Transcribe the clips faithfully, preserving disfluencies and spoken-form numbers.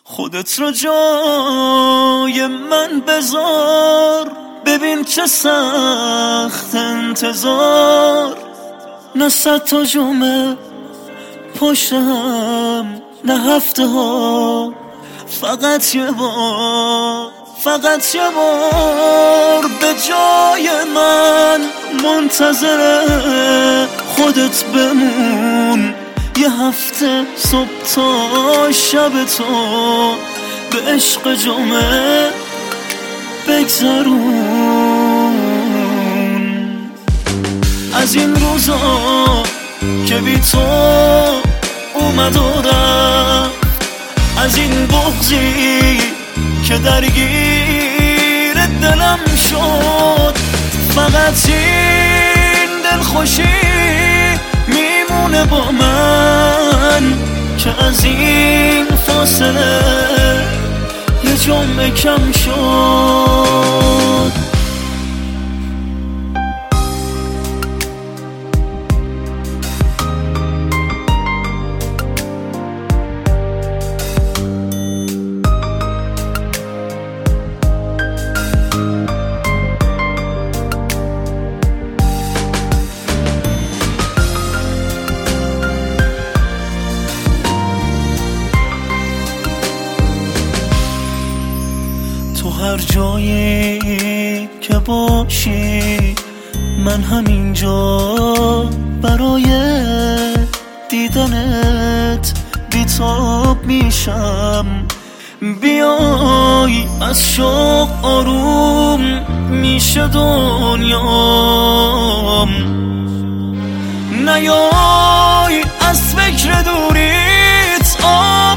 خودت رو جای من بذار، ببین چه سخت انتظار. نه صد تا جمعه پشتم، نه هفته ها، فقط یه بار، فقط یه بار به جای من منتظر خودت بمون. یه هفته صبح تا شب تو به عشق جمعه بگذرون. از این روزا که بی تو اومد و رفت، از این بغضی که درگیر دلم شد، فقط این دلخوشی میمونه با من که از این فاصله یه جمعه کم شد. تو هر جایی که باشی، من همینجا برای دیدنت بیتاب میشم. بیای از شوق آروم میشه دنیام، نیای از فکر دوریت آب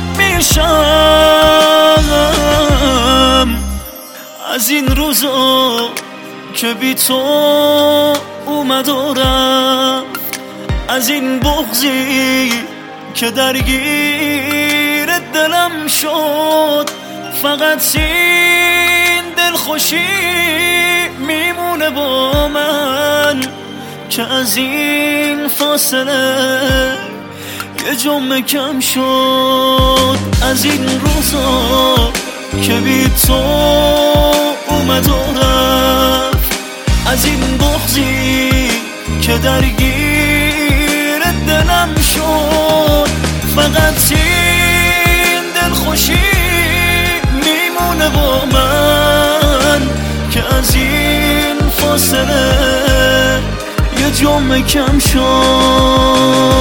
میشم. از این روزا که بی تو اومد و رفت، از این بغضی که درگیر دلم شد، فقط این دلخوشی میمونه با من که از این فاصله یه جمعه کم شد. از این روزا که بی تو اومد و رفت، از این بغضی که درگیر دلم شد، فقط این دلخوشی میمونه با من که از این فاصله یه جمعه کم شد.